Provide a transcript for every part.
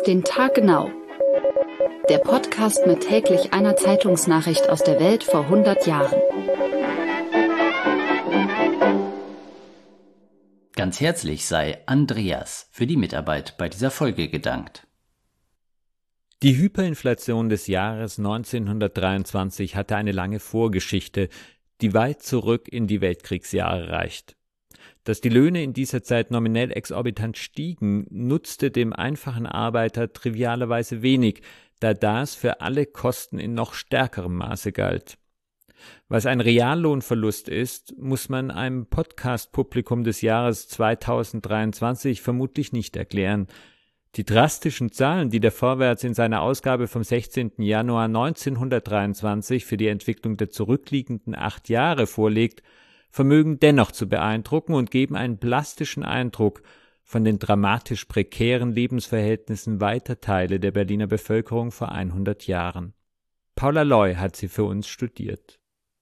den Tag genau. Der Podcast mit täglich einer Zeitungsnachricht aus der Welt vor 100 Jahren. Ganz herzlich sei Andreas für die Mitarbeit bei dieser Folge gedankt. Die Hyperinflation des Jahres 1923 hatte eine lange Vorgeschichte, die weit zurück in die Weltkriegsjahre reicht. Dass die Löhne in dieser Zeit nominell exorbitant stiegen, nutzte dem einfachen Arbeiter trivialerweise wenig, da das für alle Kosten in noch stärkerem Maße galt. Was ein Reallohnverlust ist, muss man einem Podcast-Publikum des Jahres 2023 vermutlich nicht erklären. Die drastischen Zahlen, die der Vorwärts in seiner Ausgabe vom 16. Januar 1923 für die Entwicklung der zurückliegenden 8 Jahre vorlegt, vermögen dennoch zu beeindrucken und geben einen plastischen Eindruck von den dramatisch prekären Lebensverhältnissen weiter Teile der Berliner Bevölkerung vor 100 Jahren. Paula Loy hat sie für uns studiert.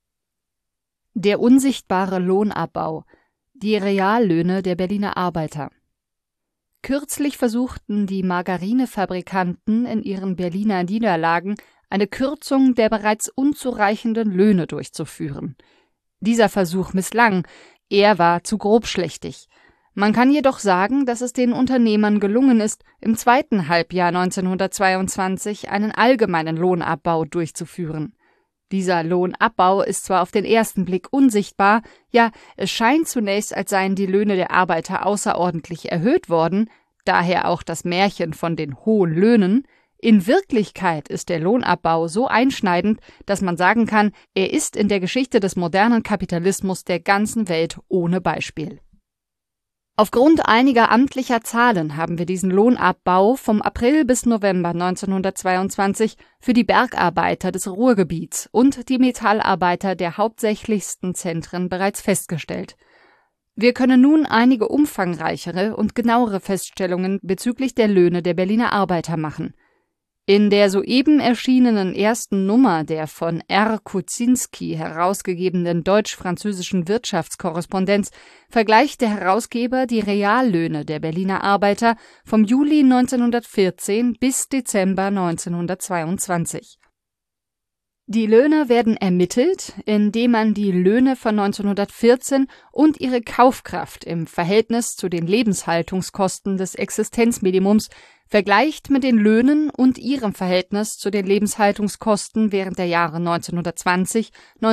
Der unsichtbare Lohnabbau, die Reallöhne der Berliner Arbeiter. Kürzlich versuchten die Margarinefabrikanten in ihren Berliner Niederlagen eine Kürzung der bereits unzureichenden Löhne durchzuführen. Dieser Versuch misslang, er war zu grobschlächtig. Man kann jedoch sagen, dass es den Unternehmern gelungen ist, im zweiten Halbjahr 1922 einen allgemeinen Lohnabbau durchzuführen. Dieser Lohnabbau ist zwar auf den ersten Blick unsichtbar, ja, es scheint zunächst, als seien die Löhne der Arbeiter außerordentlich erhöht worden, daher auch das Märchen von den hohen Löhnen. In Wirklichkeit ist der Lohnabbau so einschneidend, dass man sagen kann, er ist in der Geschichte des modernen Kapitalismus der ganzen Welt ohne Beispiel. Aufgrund einiger amtlicher Zahlen haben wir diesen Lohnabbau vom April bis November 1922 für die Bergarbeiter des Ruhrgebiets und die Metallarbeiter der hauptsächlichsten Zentren bereits festgestellt. Wir können nun einige umfangreichere und genauere Feststellungen bezüglich der Löhne der Berliner Arbeiter machen. In der soeben erschienenen ersten Nummer der von R. Kuczynski herausgegebenen deutsch-französischen Wirtschaftskorrespondenz vergleicht der Herausgeber die Reallöhne der Berliner Arbeiter vom Juli 1914 bis Dezember 1922. Die Löhne werden ermittelt, indem man die Löhne von 1914 und ihre Kaufkraft im Verhältnis zu den Lebenshaltungskosten des Existenzminimums vergleicht mit den Löhnen und ihrem Verhältnis zu den Lebenshaltungskosten während der Jahre 1920,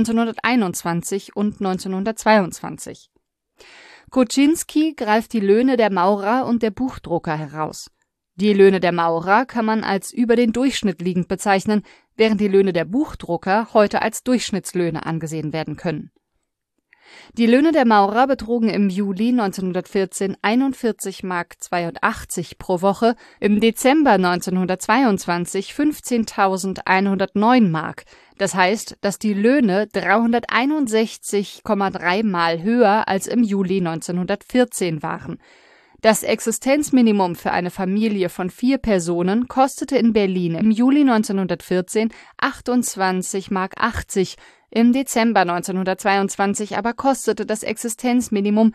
1921 und 1922. Kuczynski greift die Löhne der Maurer und der Buchdrucker heraus. Die Löhne der Maurer kann man als über den Durchschnitt liegend bezeichnen, während die Löhne der Buchdrucker heute als Durchschnittslöhne angesehen werden können. Die Löhne der Maurer betrugen im Juli 1914 41,82 Mark pro Woche, im Dezember 1922 15.109 Mark. Das heißt, dass die Löhne 361,3 Mal höher als im Juli 1914 waren. Das Existenzminimum für eine Familie von 4 Personen kostete in Berlin im Juli 1914 28,80 Mark. Im Dezember 1922 aber kostete das Existenzminimum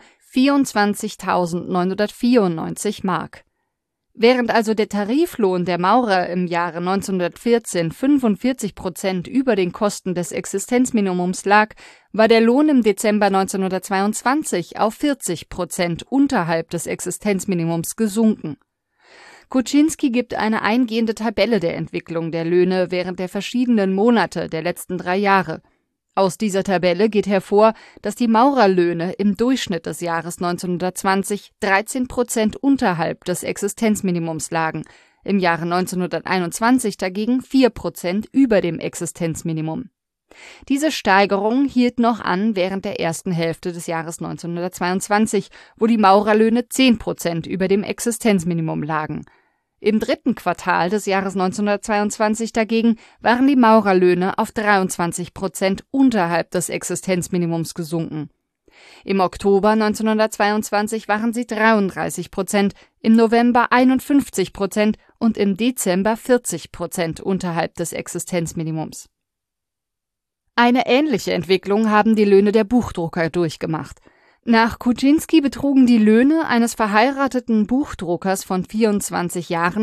24.994 Mark. Während also der Tariflohn der Maurer im Jahre 1914 45% über den Kosten des Existenzminimums lag, war der Lohn im Dezember 1922 auf 40% unterhalb des Existenzminimums gesunken. Kuczynski gibt eine eingehende Tabelle der Entwicklung der Löhne während der verschiedenen Monate der letzten 3 Jahre. Aus dieser Tabelle geht hervor, dass die Maurerlöhne im Durchschnitt des Jahres 1920 13% unterhalb des Existenzminimums lagen, im Jahre 1921 dagegen 4% über dem Existenzminimum. Diese Steigerung hielt noch an während der ersten Hälfte des Jahres 1922, wo die Maurerlöhne 10% über dem Existenzminimum lagen. Im dritten Quartal des Jahres 1922 dagegen waren die Maurerlöhne auf 23% unterhalb des Existenzminimums gesunken. Im Oktober 1922 waren sie 33%, im November 51% und im Dezember 40% unterhalb des Existenzminimums. Eine ähnliche Entwicklung haben die Löhne der Buchdrucker durchgemacht. Nach Kuczynski betrugen die Löhne eines verheirateten Buchdruckers von 24 Jahren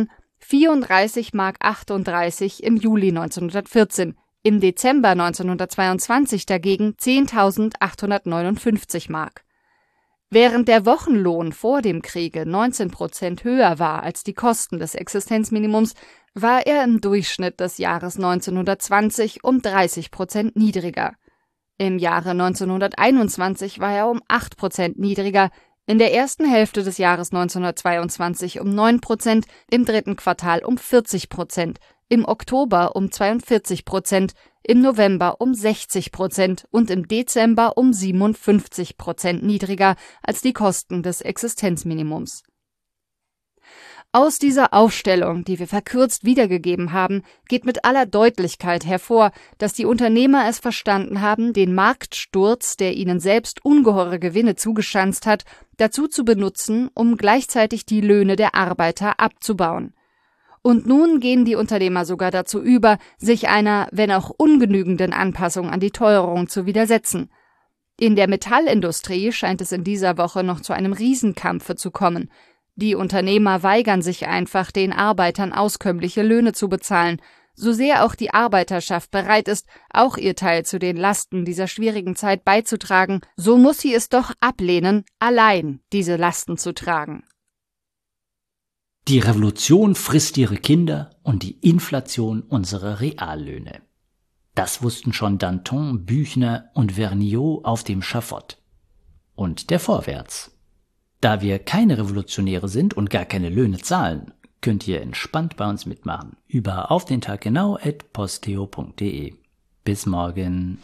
34,38 Mark im Juli 1914, im Dezember 1922 dagegen 10.859 Mark. Während der Wochenlohn vor dem Kriege 19% höher war als die Kosten des Existenzminimums, war er im Durchschnitt des Jahres 1920 um 30% niedriger. Im Jahre 1921 war er um 8% niedriger, in der ersten Hälfte des Jahres 1922 um 9%, im dritten Quartal um 40%, im Oktober um 42%, im November um 60% und im Dezember um 57% niedriger als die Kosten des Existenzminimums. Aus dieser Aufstellung, die wir verkürzt wiedergegeben haben, geht mit aller Deutlichkeit hervor, dass die Unternehmer es verstanden haben, den Marktsturz, der ihnen selbst ungeheure Gewinne zugeschanzt hat, dazu zu benutzen, um gleichzeitig die Löhne der Arbeiter abzubauen. Und nun gehen die Unternehmer sogar dazu über, sich einer, wenn auch ungenügenden Anpassung an die Teuerung zu widersetzen. In der Metallindustrie scheint es in dieser Woche noch zu einem Riesenkampfe zu kommen. Die Unternehmer weigern sich einfach, den Arbeitern auskömmliche Löhne zu bezahlen. So sehr auch die Arbeiterschaft bereit ist, auch ihr Teil zu den Lasten dieser schwierigen Zeit beizutragen, so muss sie es doch ablehnen, allein diese Lasten zu tragen. Die Revolution frisst ihre Kinder und die Inflation unsere Reallöhne. Das wussten schon Danton, Büchner und Vergniaud auf dem Schafott. Und der Vorwärts. Da wir keine Revolutionäre sind und gar keine Löhne zahlen, könnt ihr entspannt bei uns mitmachen. Über aufdentaggenau@posteo.de. Bis morgen.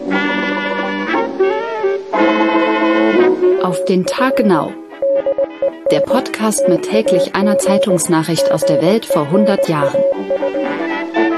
Auf den Tag genau. Der Podcast mit täglich einer Zeitungsnachricht aus der Welt vor 100 Jahren.